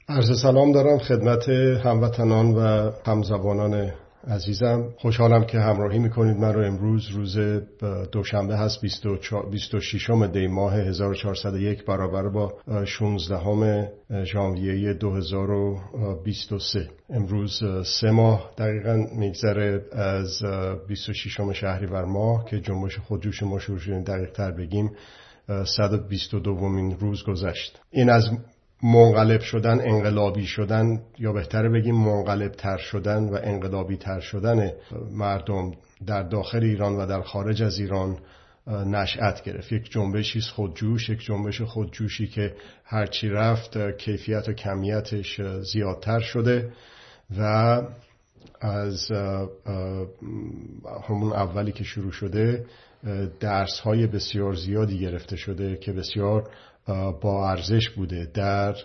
عرض سلام دارم خدمت هموطنان و همزبانان عزیزم. خوشحالم که همراهی میکنید من رو. امروز روز دوشنبه هست 26 دی ماه 1401 برابر با 16 ژانویه 2023. امروز 3 ماه دقیقاً میگذره از 26 شهریور ماه که جنبش خودجوش ما شروع شد. دقیق تر بگیم 122مین روز گذشت. این از منقلب شدن، انقلابی شدن، یا بهتره بگیم منقلب تر شدن و انقلابی تر شدن مردم در داخل ایران و در خارج از ایران نشأت گرفت. یک جنبشی خودجوش، یک جنبش خودجوشی که هرچی رفت کیفیت و کمیتش زیادتر شده و از همون اولی که شروع شده درس‌های بسیار زیادی گرفته شده که بسیار با ارزش بوده در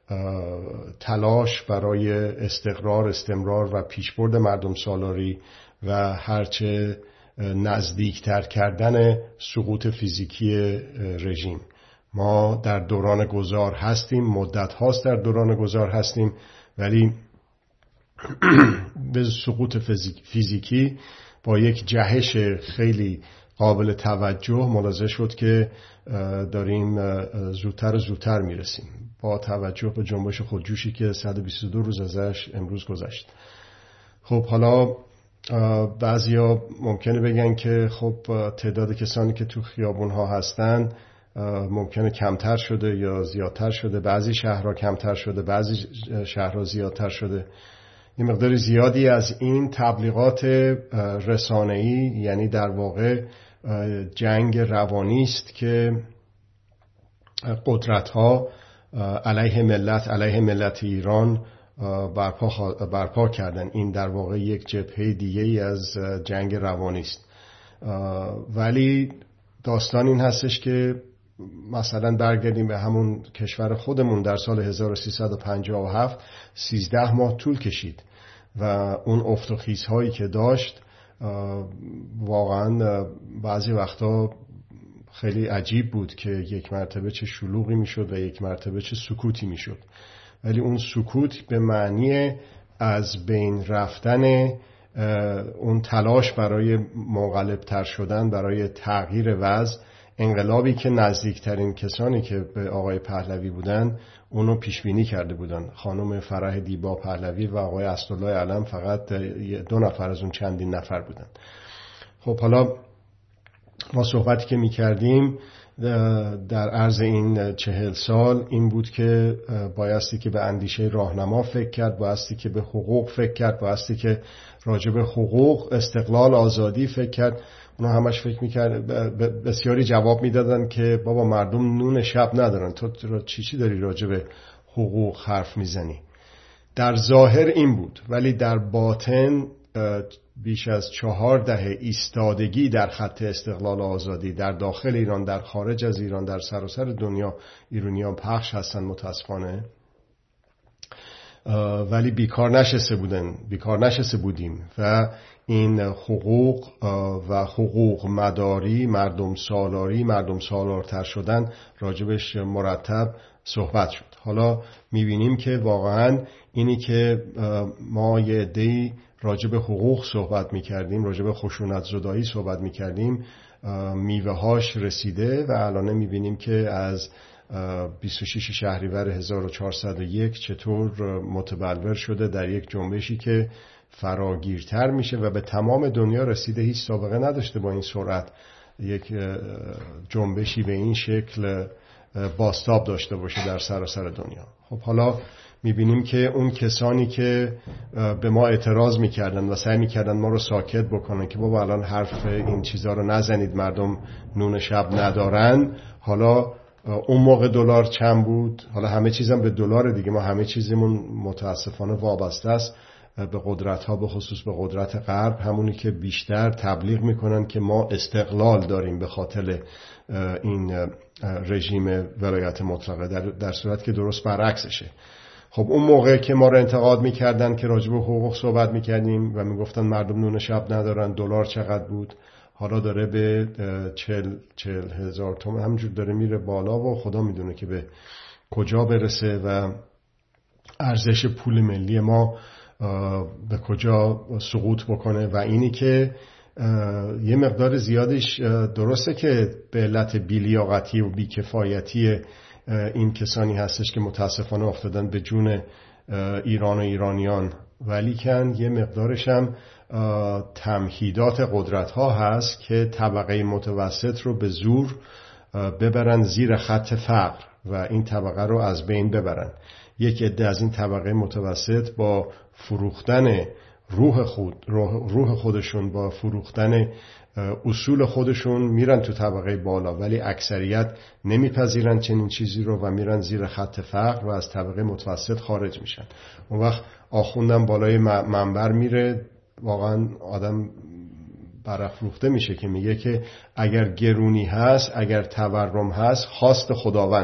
تلاش برای استقرار، استمرار و پیشبرد مردم سالاری و هرچه نزدیکتر کردن سقوط فیزیکی رژیم. ما در دوران گذار هستیم، مدت هاست در دوران گذار هستیم، ولی به سقوط فیزیکی با یک جهش خیلی قابل توجه ملاحظه شد که داریم زودتر و زودتر میرسیم با توجه به جنبش خودجوشی که 122 روز ازش امروز گذشت. خب حالا بعضیا ممکنه بگن که خب تعداد کسانی که تو خیابون ها هستن ممکنه کمتر شده یا زیادتر شده، بعضی شهرها کمتر شده، بعضی شهرها زیادتر شده. این مقدار زیادی از این تبلیغات رسانه‌ای، یعنی در واقع جنگ روانی است که قدرت‌ها علیه ملت ایران برپا کردن. این در واقع یک جبهه دیگه‌ای از جنگ روانی است. ولی داستان این هستش که مثلا برگردیم به همون کشور خودمون. در سال 1357 13 ماه طول کشید و اون افت و خیزهایی که داشت واقعا بعضی وقتا خیلی عجیب بود که یک مرتبه چه شلوغی میشد و یک مرتبه چه سکوتی میشد. ولی اون سکوت به معنی از بین رفتن اون تلاش برای منقلب تر شدن، برای تغییر وضع، انقلابی که نزدیکترین کسانی که به آقای پهلوی بودن اونو پیش بینی کرده بودن. خانم فرح دیبا پهلوی و آقای اسدالله علم فقط 2 نفر از اون چندین نفر بودن. خب حالا ما صحبتی که می‌کردیم در عرض این 40 سال این بود که بایستی که به اندیشه راهنما فکر کرد، بایستی که به حقوق فکر کرد، بایستی که راجع به حقوق، استقلال، آزادی فکر کرد. اونا همش فکر میکرد، بسیاری جواب میدادن که بابا مردم نون شب ندارن، تو چی داری راجع به حقوق حرف میزنی. در ظاهر این بود، ولی در باطن بیش از 4 دهه ایستادگی در خط استقلال و آزادی در داخل ایران، در خارج از ایران، در سراسر دنیا ایرانیان پخش هستن متاسفانه. ولی بیکار نشسته بودیم و این حقوق و حقوق مداری، مردم سالاری، مردم سالارتر شدن راجبش مرتب صحبت شد. حالا میبینیم که واقعا اینی که ما یه عده‌ای راجب حقوق صحبت میکردیم، راجب خشونت زدایی صحبت میکردیم، میوه هاش رسیده و الان میبینیم که از 26 شهریور 1401 چطور متبلور شده در یک جنبشی که فراگیرتر میشه و به تمام دنیا رسیده. هیچ سابقه نداشته با این سرعت یک جنبشی به این شکل بازتاب داشته باشه در سراسر دنیا. خب حالا میبینیم که اون کسانی که به ما اعتراض میکردن و سعی میکردن ما رو ساکت بکنن که بابا الان حرف این چیزا رو نزنید، مردم نون شب ندارن. حالا اون موقع دلار چند بود، حالا همه چیزم به دلار دیگه. ما همه چیزمون متاسفانه وابسته است به قدرت ها، به خصوص به قدرت غرب، همونی که بیشتر تبلیغ میکنن که ما استقلال داریم به خاطر این رژیم ولایت مطلقه، در صورت که درست برعکسشه. خب اون موقع که ما رو انتقاد میکردن که راجب حقوق صحبت میکردیم و میگفتن مردم نون شب ندارن، دلار چقدر بود؟ حالا داره به 40 هزار تومان همینجور داره میره بالا و خدا میدونه که به کجا برسه و ارزش پول ملی ما به کجا سقوط بکنه و اینی که یه مقدار زیادش درسته که به علت بی‌لیاقتی و بیکفایتی این کسانی هستش که متاسفانه افتادن به جون ایران و ایرانیان، ولی کن یه مقدارش هم تمهیدات قدرت ها هست که طبقه متوسط رو به زور ببرن زیر خط فقر و این طبقه رو از بین ببرن. یک عده از این طبقه متوسط با فروختن روح خودشون، با فروختن اصول خودشون میرن تو طبقه بالا، ولی اکثریت نمیپذیرن چنین چیزی رو و میرن زیر خط فقر و از طبقه متوسط خارج میشن. اون وقت آخوندم بالای منبر میره، واقعا آدم برافروخته میشه که میگه که اگر گرونی هست، اگر تورم هست، خواست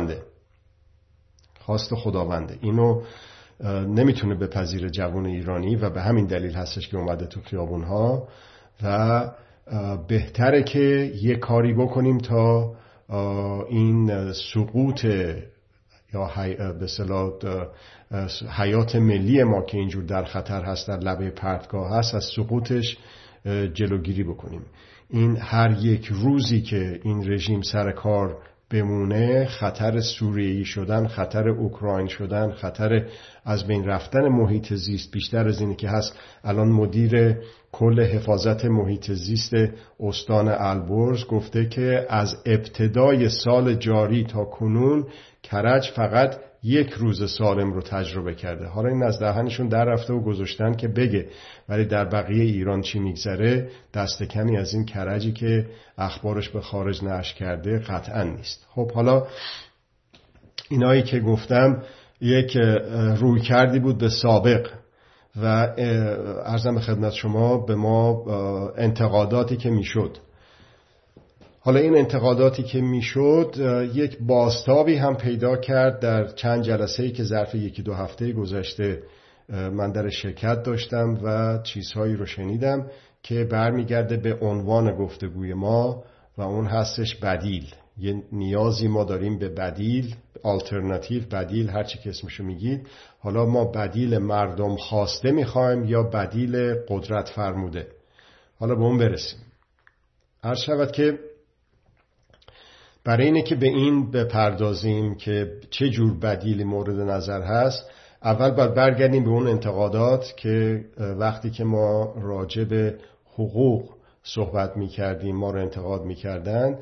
خداونده. اینو نمیتونه بپذیره جوان ایرانی و به همین دلیل هستش که اومده تو خیابونها و بهتره که یه کاری بکنیم تا این سقوط یا به اصطلاح حیات ملی ما که اینجور در خطر هست، در لبه پرتگاه هست، از سقوطش جلوگیری بکنیم. این هر یک روزی که این رژیم سر کار بمونه، خطر سوریه‌ای شدن، خطر اوکراین شدن، خطر از بین رفتن محیط زیست بیشتر از اینی که هست. الان مدیر کل حفاظت محیط زیست استان البرز گفته که از ابتدای سال جاری تا کنون کرج فقط 1 روز سالم رو تجربه کرده. حالا این از دهنشون در رفته و گذاشتن که بگه، ولی در بقیه ایران چی میگذره دست کمی از این کرجی که اخبارش به خارج نشر کرده قطعا نیست. خب حالا اینایی که گفتم یک روی کردی بود به سابق و عرضم به خدمت شما به ما انتقاداتی که میشد. حالا این انتقاداتی که میشد یک بازتابی هم پیدا کرد در چند جلسه‌ای که ظرف 1-2 هفته گذشته من در شرکت داشتم و چیزهایی رو شنیدم که برمیگرده به عنوان گفتگوی ما و اون هستش بدیل. یه نیازی ما داریم به بدیل، آلترناتیو، بدیل، هر چی که اسمشو میگید. حالا ما بدیل مردم خواسته میخوایم یا بدیل قدرت فرموده؟ حالا به اون برسیم. عرض شود که برای اینه که به این بپردازیم که چه جور بدیلی مورد نظر هست، اول باید برگردیم به اون انتقادات که وقتی که ما راجع به حقوق صحبت میکردیم ما رو انتقاد میکردن.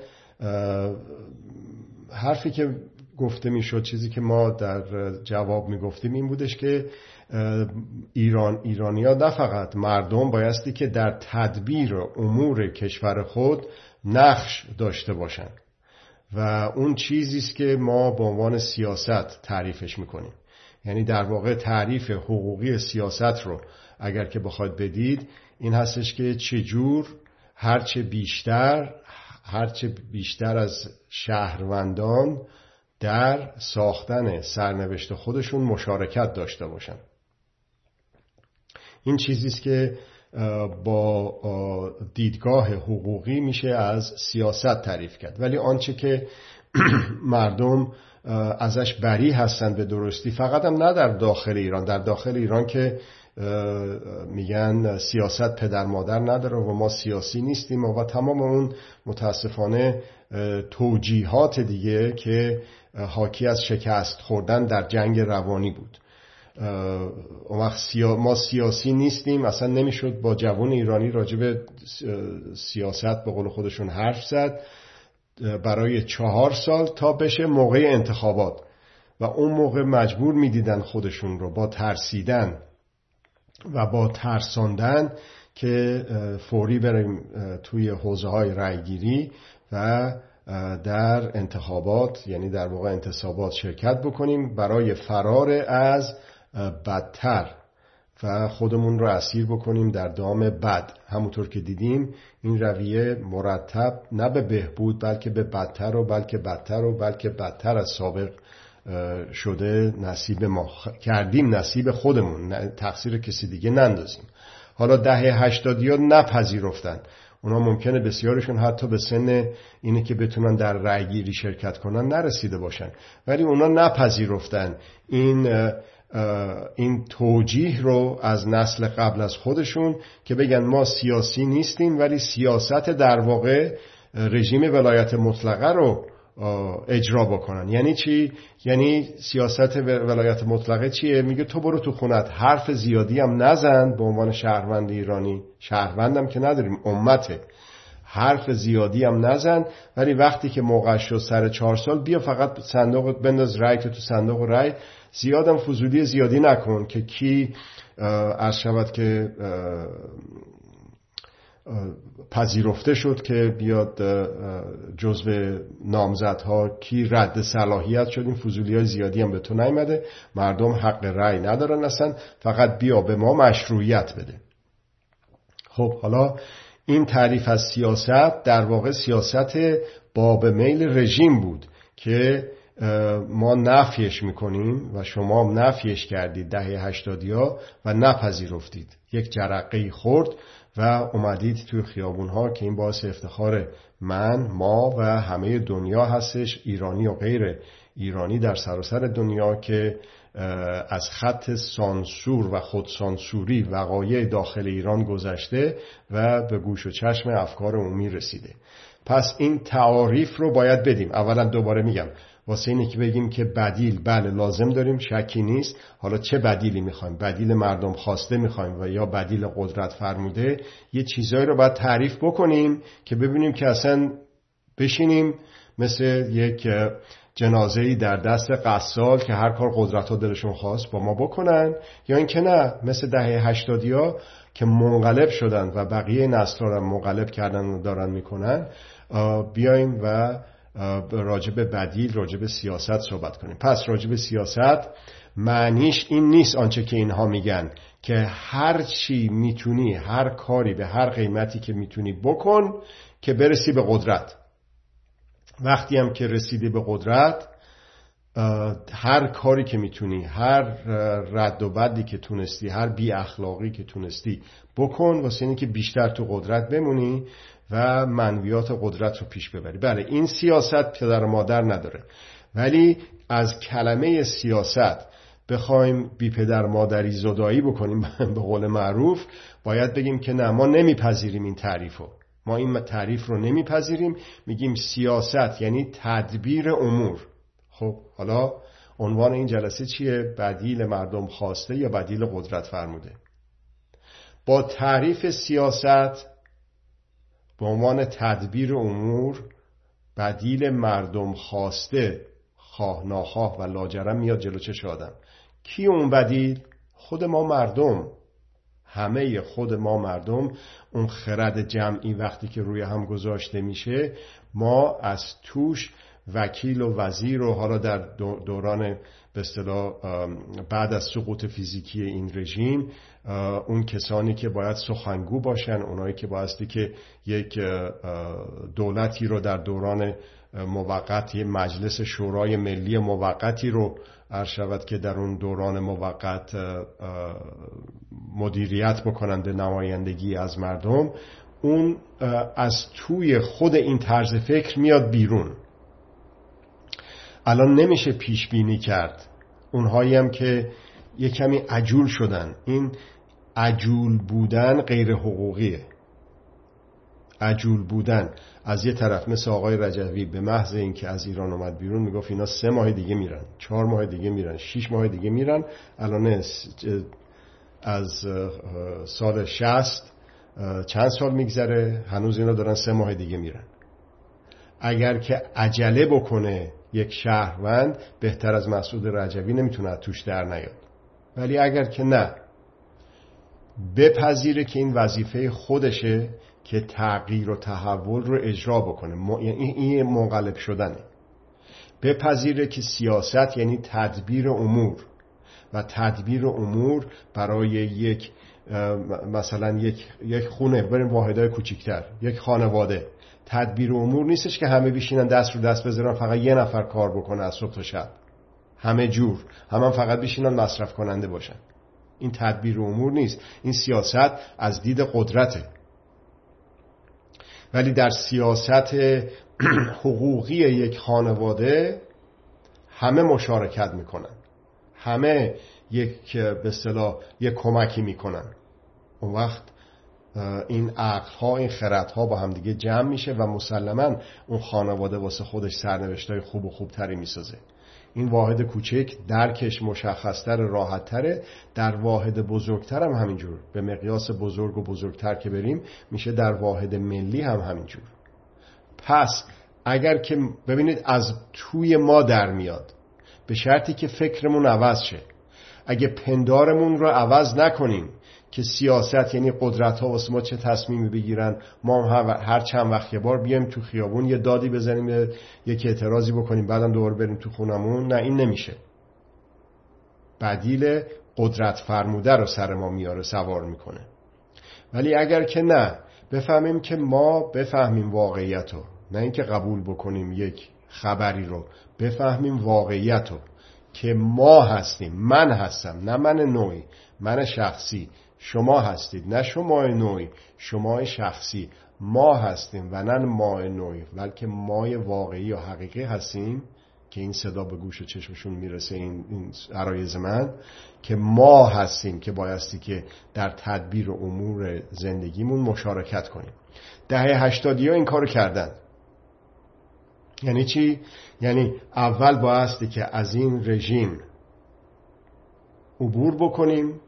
حرفی که گفته میشد، چیزی که ما در جواب میگفتیم این بودش که ایرانی‌ها نه فقط مردم بایستی که در تدبیر امور کشور خود نقش داشته باشند و اون چیزیست که ما به عنوان سیاست تعریفش میکنیم. یعنی در واقع تعریف حقوقی سیاست رو اگر که بخواید بدید این هستش که چجور هرچه بیشتر از شهروندان در ساختن سرنوشت خودشون مشارکت داشته باشن. این چیزیست که با دیدگاه حقوقی میشه از سیاست تعریف کرد. ولی آنچه که مردم ازش بری هستن به درستی، فقط هم نه در داخل ایران، در داخل ایران که میگن سیاست پدر مادر نداره و ما سیاسی نیستیم و تمام اون متاسفانه توجیهات دیگه که حاکی از شکست خوردن در جنگ روانی بود. ما سیاسی نیستیم، اصلا نمیشد با جوان ایرانی راجع به سیاست به قول خودشون حرف زد برای 4 سال تا بشه موقع انتخابات و اون موقع مجبور میدیدن خودشون رو با ترسیدن و با ترساندن که فوری بریم توی حوزه‌های رأیگیری و در انتخابات، یعنی در واقع انتصابات شرکت بکنیم برای فرار از بدتر و خودمون رو اسیر بکنیم در دام بد. همونطور که دیدیم این رویه مرتب نه به بهبود بلکه به بدتر و بلکه بدتر از سابق شده. نصیب ما کردیم، نصیب خودمون، تقصیر کسی دیگه نندازیم. حالا دهه 80 نپذیرفتن، اونا ممکنه بسیارشون حتی به سن اینه که بتونن در رأیگیری شرکت کنن نرسیده باشن، ولی اونا نپذیرفتن این این توجیه رو از نسل قبل از خودشون که بگن ما سیاسی نیستیم ولی سیاست در واقع رژیم ولایت مطلقه رو اجرا بکنن. یعنی چی؟ یعنی سیاست ولایت مطلقه چیه؟ میگه تو برو تو خونت، حرف زیادی هم نزن. به عنوان شهروند ایرانی، شهروندم که نداریم، امته، حرف زیادی هم نزن، ولی وقتی که موقع شد سر 4 سال بیا فقط صندوق بنداز رای تو صندوق رای، زیادم فضولی زیادی نکن که کی عرض شود که پذیرفته شد که بیاد جزو نامزدها، کی رد صلاحیت شد. این فضولی های زیادی هم به تو نیامده. مردم حق رای ندارن اصلا، فقط بیا به ما مشروعیت بده. خب حالا این تعریف از سیاست در واقع سیاست باب میل رژیم بود که ما نفیش میکنیم و شما هم نفیش کردید دهه 80ها و نپذیرفتید. یک جرقه خورد و اومدید توی خیابونها که این باعث افتخار من، ما و همه دنیا هستش، ایرانی و غیر ایرانی در سراسر دنیا، که از خط سانسور و خودسانسوری وقایع داخل ایران گذشته و به گوش و چشم افکار عمومی رسیده. پس این تعاریف رو باید بدیم. اولا دوباره میگم واسه اینه که بگیم که بدیل بله لازم داریم، شکی نیست. حالا چه بدیلی میخوایم؟ بدیل مردم خواسته میخوایم و یا بدیل قدرت فرموده؟ یه چیزایی رو باید تعریف بکنیم که ببینیم که اصلا بشینیم مثل یک جنازه‌ای در دست قصال که هر کار قدرت ها دلشون خواست با ما بکنن، یا اینکه نه مثل دهه 80ها که منقلب شدن و بقیه نسل‌ها رو منقلب کردن و دارن میکنن، بیایم و راجب بدیل، راجب سیاست صحبت کنیم. پس راجب سیاست معنیش این نیست آنچه که اینها میگن که هر چی میتونی، هر کاری به هر قیمتی که میتونی بکن که برسی به قدرت. وقتی هم که رسیدی به قدرت، هر کاری که میتونی، هر رد و بدی که تونستی، هر بی اخلاقی که تونستی بکن واسه اینه که بیشتر تو قدرت بمونی و منویات قدرت رو پیش ببری. بله این سیاست پدر و مادر نداره، ولی از کلمه سیاست بخوایم بی پدر مادری زدایی بکنیم به قول معروف، باید بگیم که نه، ما نمیپذیریم این تعریفو. ما این تعریف رو نمیپذیریم. میگیم سیاست یعنی تدبیر امور. خب حالا عنوان این جلسه چیه؟ بدیل مردم خواسته یا بدیل قدرت فرموده. با تعریف سیاست به عنوان تدبیر امور، بدیل مردم خواسته خواه ناخواه و لاجرم میاد جلو چشم آدم. کی اون بدیل؟ خود ما مردم، همه خود ما مردم. اون خرد جمعی وقتی که روی هم گذاشته میشه، ما از توش وکیل و وزیر و حالا در دوران به اصطلاح بعد از سقوط فیزیکی این رژیم، اون کسانی که باید سخنگو باشن، اونایی که بایستی که یک دولتی رو در دوران موقت، یه مجلس شورای ملی موقتی رو عرض شود که در اون دوران موقت مدیریت بکنن به نمایندگی از مردم، اون از توی خود این طرز فکر میاد بیرون. الان نمیشه پیش بینی کرد. اونهایی هم که یه کمی عجول شدن، این عجول بودن غیر حقوقیه. عجول بودن از یه طرف مثل آقای رجوی به محض این که از ایران اومد بیرون میگفت اینا 3 ماه دیگه میرن، 4 ماه دیگه میرن، 6 ماه دیگه میرن. الان از سال 60 چند سال میگذره هنوز اینا دارن 3 ماه دیگه میرن. اگر که عجله بکنه یک شهروند، بهتر از مسعود رجوی نمیتونه توش در نیاد. ولی اگر که نه، بپذیره که این وظیفه خودشه که تغییر و تحول رو اجرا بکنه، این منقلب شدنه. بپذیره که سیاست یعنی تدبیر امور و تدبیر امور برای یک مثلا یک خونه، بریم واحدهای کوچیکتر، یک خانواده، تدبیر امور نیستش که همه بشینن دست رو دست بذارن فقط یه نفر کار بکنه از صبح تا شب، همه جور هم فقط بشینن مصرف کننده باشن. این تدبیر امور نیست، این سیاست از دید قدرته. ولی در سیاست حقوقی یک خانواده همه مشارکت میکنن، همه به اصطلاح یک کمکی میکنن. اون وقت این عقل‌ها، این خردها با هم دیگه جمع میشه و مسلماً اون خانواده واسه خودش سرنوشتای خوب و خوبتری میسازه. این واحد کوچک درکش مشخصتر، راحت‌تره. در واحد بزرگتر هم همینجور، به مقیاس بزرگ و بزرگتر که بریم میشه در واحد ملی هم همینجور. پس اگر که ببینید از توی ما در میاد، به شرطی که فکرمون عوض شه. اگه پندارمون رو عوض نکنیم که سیاست یعنی قدرت ها واسه ما چه تصمیمی بگیرن، ما هر چند وقت یه بار بیایم تو خیابون یه دادی بزنیم، یک اعتراضی بکنیم، بعدم دوباره بریم تو خونمون، نه این نمیشه. بدیل قدرت فرموده رو سر ما میاره، سوار میکنه. ولی اگر که نه، بفهمیم که ما بفهمیم واقعیت رو، نه اینکه قبول بکنیم یک خبری رو، بفهمیم واقعیت رو که ما هستیم، من هستم، نه من نوعی، من شخصی، شما هستید، نه شما نوعی، شما شخصی، ما هستیم و نه ما نوعی، بلکه ما واقعی و حقیقی هستیم که این صدا به گوش و چشمشون میرسه، این عرایض من، که ما هستیم که بایستی که در تدبیر امور زندگیمون مشارکت کنیم. دهه 80 این کارو کردن. یعنی چی؟ یعنی اول بایستی که از این رژیم عبور بکنیم،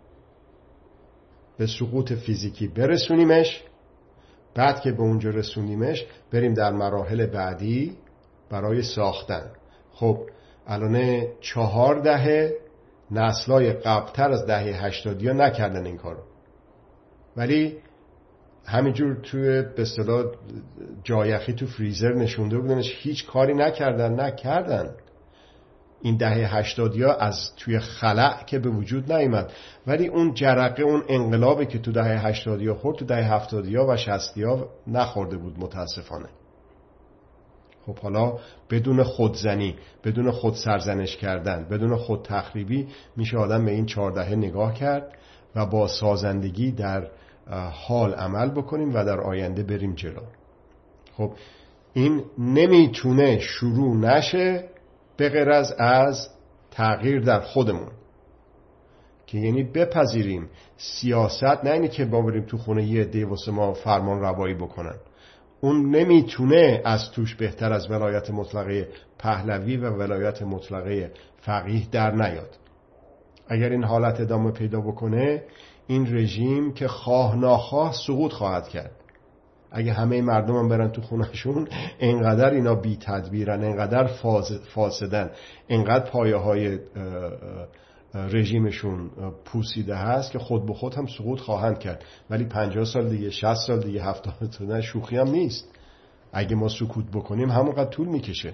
به سقوط فیزیکی برسونیمش، بعد که به اونجا رسونیمش بریم در مراحل بعدی برای ساختن. خب الان 4 دهه نسلای قبلتر از دهه 80 نکردن این کارو، ولی همینجور توی به اصطلاح جایخی تو فریزر نشونده بودنش، هیچ کاری نکردن. این دهه 80 از توی خلأ که به وجود نیامد، ولی اون جرقه، اون انقلابی که تو دهه 80 خورد، تو دهه 70 و 60 نخورده بود متاسفانه. خب حالا بدون خودزنی، بدون خود سرزنش کردن، بدون خود تخریبی میشه آدم به این 4 دهه نگاه کرد و با سازندگی در حال عمل بکنیم و در آینده بریم جلو. خب این نمیتونه شروع نشه به غیر از تغییر در خودمون، که یعنی بپذیریم سیاست نه اینی که ما بریم تو خونه یه عده واسه ما فرمان روایی بکنن. اون نمیتونه از توش بهتر از ولایت مطلقه پهلوی و ولایت مطلقه فقیه در نیاد. اگر این حالت ادامه پیدا بکنه، این رژیم که خواه ناخواه سقوط خواهد کرد. اگه همه مردم هم برن تو خونهشون، انقدر اینا بی تدبیرن، انقدر فاسدن، انقدر پایه های رژیمشون پوسیده هست که خود به خود هم سقوط خواهند کرد. ولی 50 سال دیگه، 60 سال دیگه، 70 سال شوخی هم نیست. اگه ما سکوت بکنیم همونقدر طول میکشه.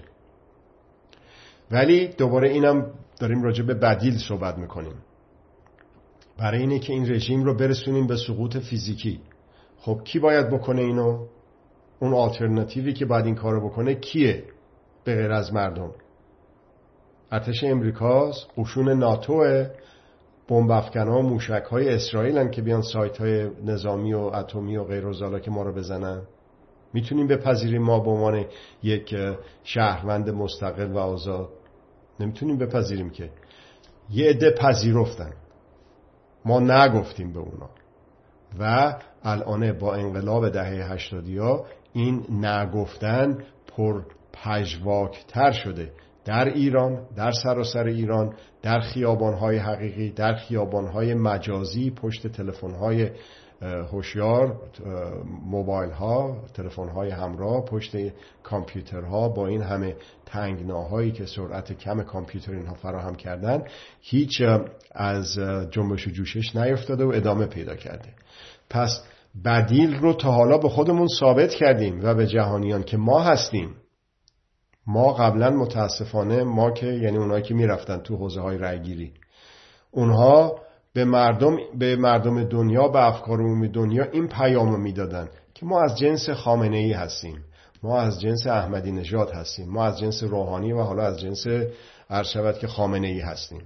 ولی دوباره اینم داریم راجع به بدیل صحبت میکنیم، برای اینه که این رژیم رو برسونیم به سقوط فیزیکی. خب کی باید بکنه اینو؟ اون آلترناتیوی که باید این کارو بکنه کیه به غیر از مردم؟ ارتش امریکاست، قشون ناتوه، بمب افکن‌ها و موشک‌های اسرائیلن که بیان سایت‌های نظامی و اتمی و غیر و زالا که ما رو بزنن. میتونیم بپذیریم ما به عنوان یک شهروند مستقل و آزاد؟ نمیتونیم بپذیریم که. یه عده پذیرفتن، ما نگفتیم به اونا، و الان با انقلاب دهه 80 این نگفتن پر پژواکتر شده در ایران، در سراسر ایران، در خیابان‌های حقیقی، در خیابان‌های مجازی، پشت تلفن‌های هوشیار، موبایل‌ها، تلفن‌های همراه، پشت کامپیوترها، با این همه تنگناهایی که سرعت کم کامپیوتر اینها فراهم کردن، هیچ از جنبش و جوشش نیفتاده و ادامه پیدا کرده. پس بدیل رو تا حالا به خودمون ثابت کردیم و به جهانیان که ما هستیم. ما قبلا متاسفانه، ما که یعنی اونایی که میرفتن تو حوزه های رای گیری، اونها به مردم دنیا، به افکار عمومی دنیا این پیامو میدادن که ما از جنس خامنه ای هستیم، ما از جنس احمدی نژاد هستیم، ما از جنس روحانی و حالا از جنس ارشد که خامنه ای هستیم.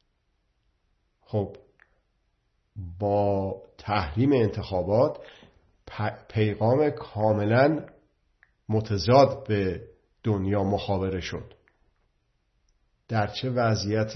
خب با تحریم انتخابات پیغام کاملا متضاد به دنیا مخابره شد. در چه وضعیت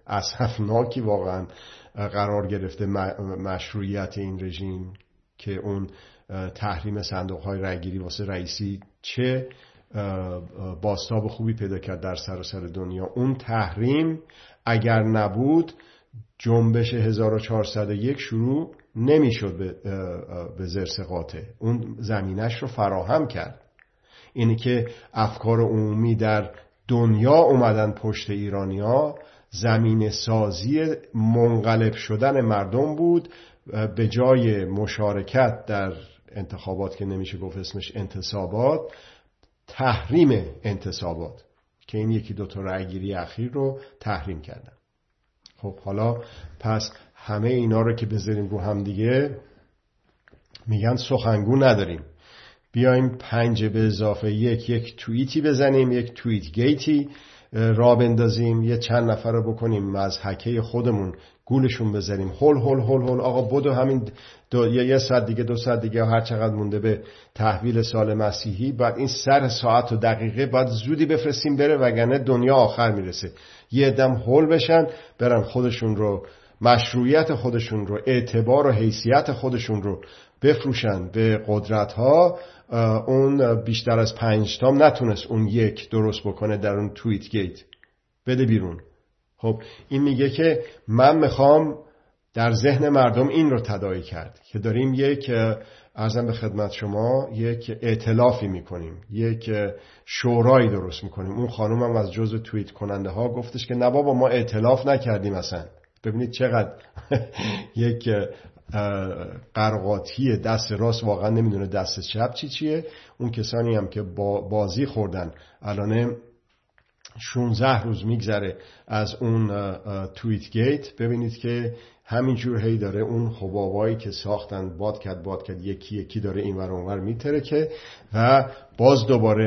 اسفناکی واقعا قرار گرفته مشروعیت این رژیم که اون تحریم صندوق‌های رأی‌گیری واسه رئیسی چه بازتاب خوبی پیدا کرد در سراسر دنیا. اون تحریم اگر نبود جنبش 1401 شروع نمیشد به زرس قاطع. اون زمینش رو فراهم کرد. اینی که افکار عمومی در دنیا اومدن پشت ایرانیا، زمین سازی منقلب شدن مردم بود. به جای مشارکت در انتخابات که نمیشه گفت اسمش انتصابات، تحریم انتصابات، که این یکی دوتا رأیگیری اخیر رو تحریم کردن. خب حالا پس همه اینا رو که بذاریم رو هم دیگه، میگن سخنگو نداریم، بیایم 5 به اضافه 1 توییتی بزنیم، یک توییت گیتی را بندازیم، یه چند نفر رو بکنیم از حکه خودمون گولشون بزنیم، هول هول هول هول آقا بدو همین یه ساعت دیگه 2 ساعت دیگه هر چقدر مونده به تحویل سال مسیحی، بعد این سر ساعت و دقیقه بعد زودی بفرستیم بره، وگرنه دنیا آخر میرسه. یه دم هول بشن برن خودشون رو، مشروعیت خودشون رو، اعتبار و حیثیت خودشون رو بفروشن به قدرت ها. اون بیشتر از 5 تام نتونست اون یک درست بکنه در اون توییت گیت، بده بیرون. خب این میگه که من میخوام در ذهن مردم این رو تداعی کرد که داریم یک، عرضم به خدمت شما، یک ائتلافی میکنیم، یک شورایی درست میکنیم. اون خانوم هم از جزو توییت کننده ها گفتش که نه بابا ما ائتلاف نکردیم اصلا. ببینید چقدر یک قرقاتی دست راست واقعا نمیدونه دست چپ چیه. اون کسانی هم که بازی خوردن، الان 16 روز میگذره از اون توییت گیت، ببینید که همینجور هی داره اون حبابایی که ساختن باد کرد یکی یکی داره این ور اون ور میترکه و باز دوباره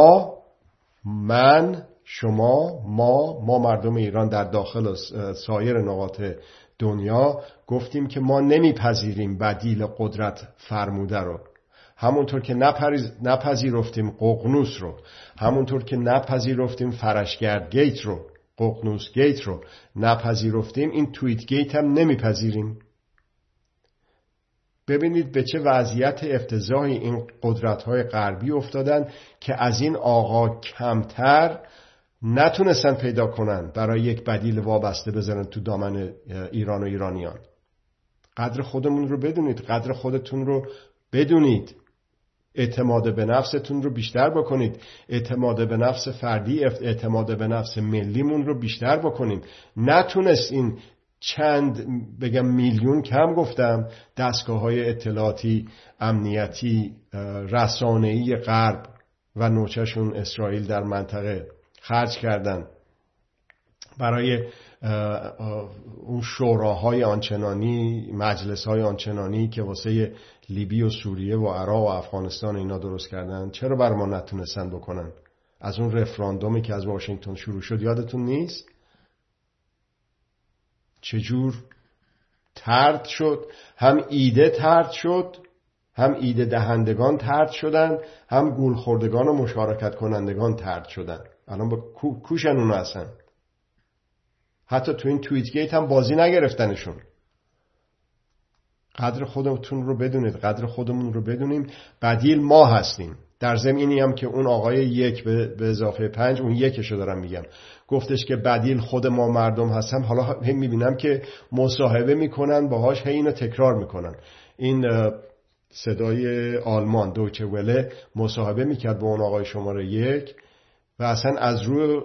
من شما ما مردم ایران در داخل سایر نقاط دنیا گفتیم که ما نمیپذیریم بدیل قدرت فرموده رو. همونطور که نپذیرفتیم ققنوس رو، همونطور که نپذیرفتیم فرشگرد گیت رو، ققنوس گیت رو نپذیرفتیم، این توییت گیت هم نمیپذیریم. ببینید به چه وضعیت افتضاحی این قدرت‌های غربی افتادن که از این آقا کمتر نتونستن پیدا کنن برای یک بدیل وابسته بذارن تو دامن ایران و ایرانیان. قدر خودمون رو بدونید، قدر خودتون رو بدونید، اعتماد به نفستون رو بیشتر بکنید، اعتماد به نفس فردی، اعتماد به نفس ملیمون رو بیشتر بکنیم. نتونست این چند بگم میلیون کم گفتم دستگاه‌های اطلاعاتی، امنیتی، رسانه‌ای غرب و نوچه‌شون اسرائیل در منطقه خرج کردن برای اون شوراهای آنچنانی، مجلس‌های آنچنانی که واسه لیبی و سوریه و عراق و افغانستان اینا درست کردن، چرا بر ما نتونستن بکنن؟ از اون رفراندومی که از واشنگتن شروع شد یادتون نیست؟ چجور طرد شد؟ هم ایده طرد شد، هم ایده دهندگان طرد شدن، هم گول خوردگان و مشارکت کنندگان طرد شدن. الان با کوشن اونو اصلا. حتی تو این توییت گیت هم بازی نگرفتنشون. قدر خودتون رو بدونید، قدر خودمون رو بدونیم. بدیل ما هستیم. در زمینی هم که اون آقای 1 به اضافه 5 اون یکشو دارم میگم، گفتش که بدیل خود ما مردم هستم. حالا هم میبینم که مصاحبه میکنن باهاش، هی اینو تکرار میکنن. این صدای آلمان دویچه وله مصاحبه میکرد با اون آقای شماره 1 و اصلا از روی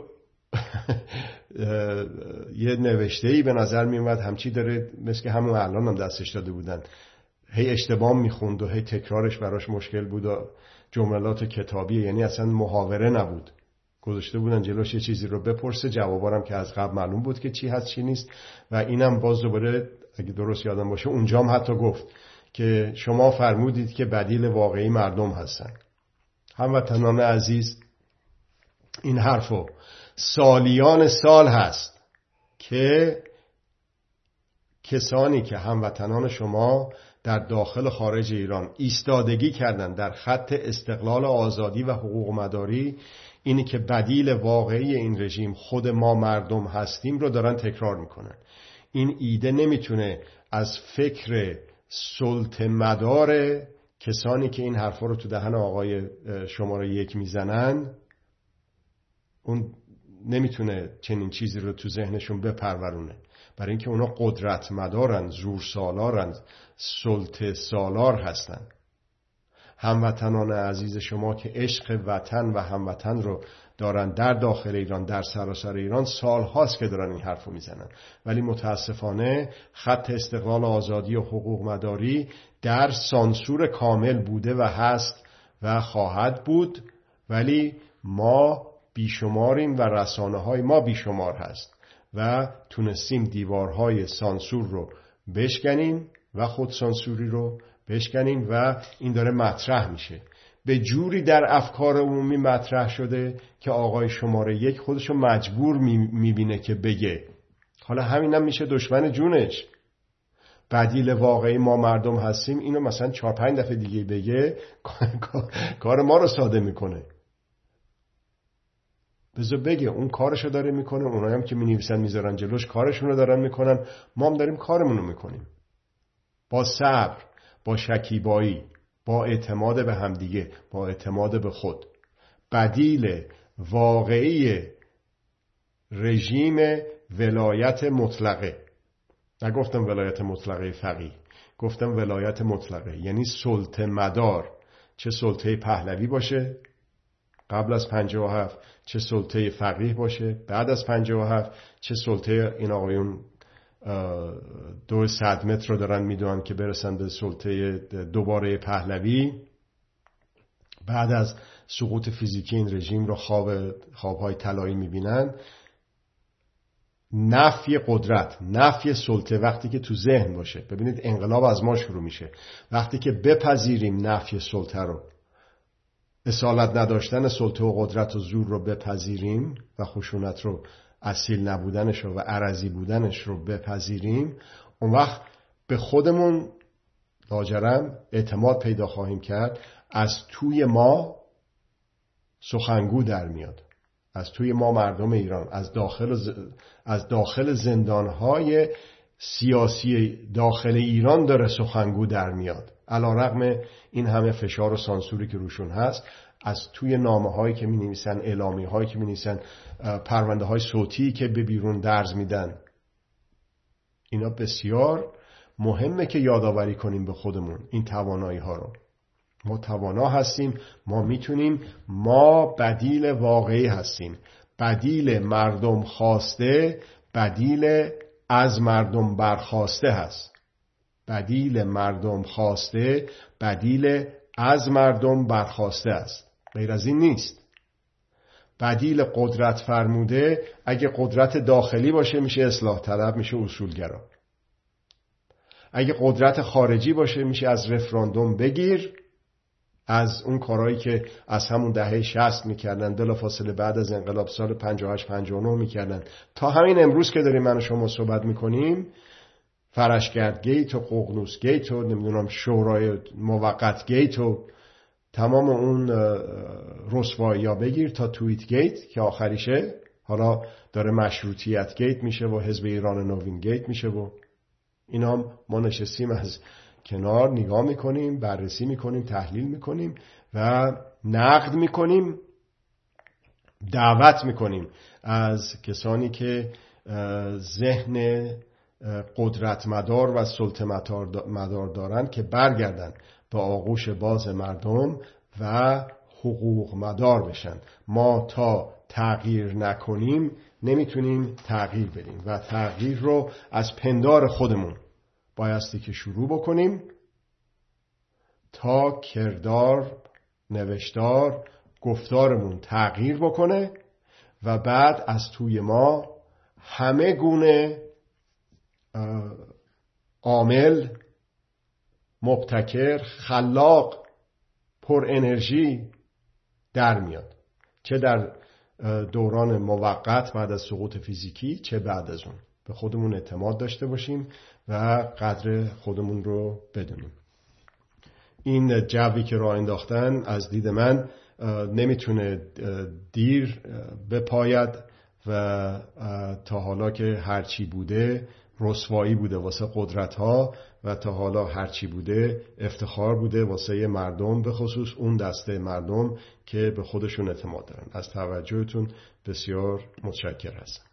یه نوشته‌ای به نظر میومد همچی داره، مثل که همون الان هم دستش داده بودن، هی اشتباه میخوند و هی تکرارش براش مشکل بود و جملات کتابی، یعنی اصلا محاوره نبود. گذاشته بودن جلوش یه چیزی رو بپرسه، جوابارم که از قبل معلوم بود که چی هست چی نیست. و اینم باز دوباره اگه درست یادم باشه اونجام حتی گفت که شما فرمودید که بدیل واقعی مردم هستن. هموطنان عزیز، این حرفو سالیان سال هست که کسانی که هموطنان شما در داخل و خارج ایران ایستادگی کردن در خط استقلال، آزادی و حقوق مداری، اینی که بدیل واقعی این رژیم خود ما مردم هستیم رو دارن تکرار میکنن. این ایده نمیتونه از فکر سلطه مدار کسانی که این حرفا رو تو دهن آقای شماره 1 میزنن، اون نمیتونه چنین چیزی رو تو ذهنشون بپرورونه، برای اینکه اونا قدرت مدارن، زور سالارن، سلطه سالار هستن. هموطنان عزیز شما که عشق وطن و هموطن رو دارن در داخل ایران، در سراسر ایران، سال هاست که دارن این حرف رو میزنن، ولی متاسفانه خط استقلال، آزادی و حقوق مداری در سانسور کامل بوده و هست و خواهد بود، ولی ما بیشماریم و رسانه های ما بیشمار هست و تونستیم دیوارهای سانسور رو بشکنیم و خود سانسوری رو بشکنیم و این داره مطرح میشه. به جوری در افکار عمومی مطرح شده که آقای شماره 1 خودشو مجبور میبینه که بگه. حالا همینم میشه دشمن جونش. بدیل واقعی ما مردم هستیم اینو مثلا 4-5 دفعه دیگه بگه، کار ما رو ساده میکنه. بذار بگه اون کارشو داره میکنه، اونایی هم که مینویسن میذارن جلوش کارشون رو دارن میکنن، ما هم داریم کارمون رو میکنیم. با صبر، با شکیبایی، با اعتماد به همدیگه، با اعتماد به خود. بدیل واقعی رژیم ولایت مطلقه، نگفتم ولایت مطلقه فقیه، گفتم ولایت مطلقه، یعنی سلطه مدار، چه سلطه پهلوی باشه قبل از 57، چه سلطه فقیه باشه بعد از 57، چه سلطه این آقایون 200 متر رو دارن میدونن که برسن به سلطه دوباره پهلوی. بعد از سقوط فیزیکی این رژیم رو خوابهای طلایی میبینن. نفی قدرت، نفی سلطه وقتی که تو ذهن باشه، ببینید انقلاب از ما شروع میشه وقتی که بپذیریم نفی سلطه رو، اصالت نداشتن سلطه و قدرت و زور رو بپذیریم و خشونت رو، اصیل نبودنش رو و عرضی بودنش رو بپذیریم، اون وقت به خودمون لاجرم اعتماد پیدا خواهیم کرد. از توی ما سخنگو در میاد، از توی ما مردم ایران، از داخل زندانهای سیاسی داخل ایران داره سخنگو در میاد. علیرغم این همه فشار و سانسوری که روشون هست، از توی نامه هایی که می نویسن، اعلامی هایی که می نویسن، پرونده های صوتی که به بیرون درز میدن، اینا بسیار مهمه که یادآوری کنیم به خودمون این توانایی ها رو. ما توانا هستیم، ما میتونیم، ما بدیل واقعی هستیم، بدیل مردم خواسته، بدیل از مردم برخواسته هست. بدیل مردم خواسته، بدیل از مردم برخواسته است، غیر از این نیست. بدیل قدرت فرموده، اگه قدرت داخلی باشه میشه اصلاح طلب، میشه اصولگرا. اگه قدرت خارجی باشه میشه از رفراندوم بگیر، از اون کارهایی که از همون دهه 60 میکردن، بلافاصله بعد از انقلاب سال 58-59 میکردن تا همین امروز که داریم من و شما صحبت میکنیم، فرشگرد گیت و ققنوس گیت و نمیدونم شورای موقت گیت و تمام اون رسوایی ها بگیر تا توییت گیت که آخریشه حالا داره مشروطیت گیت میشه و حزب ایران نوین گیت میشه و اینا هم ما نشستیم از کنار نگاه میکنیم، بررسی میکنیم، تحلیل میکنیم و نقد میکنیم، دعوت میکنیم از کسانی که ذهن قدرت مدار و سلطه مدار دارن که برگردن به آغوش باز مردم و حقوق مدار بشن. ما تا تغییر نکنیم نمیتونیم تغییر بدیم و تغییر رو از پندار خودمون بایستی که شروع بکنیم تا کردار، نوشتار، گفتارمون تغییر بکنه و بعد از توی ما همه گونه عامل، مبتکر، خلاق، پر انرژی در میاد، چه در دوران موقت بعد از سقوط فیزیکی چه بعد از اون. به خودمون اعتماد داشته باشیم و قدر خودمون رو بدونیم. این جوی که راه انداختن از دید من نمیتونه دیر بپاید و تا حالا که هرچی بوده رسوایی بوده واسه قدرت ها و تا حالا هرچی بوده افتخار بوده واسه مردم، به خصوص اون دسته مردم که به خودشون اعتماد دارن. از توجهتون بسیار متشکر هستم.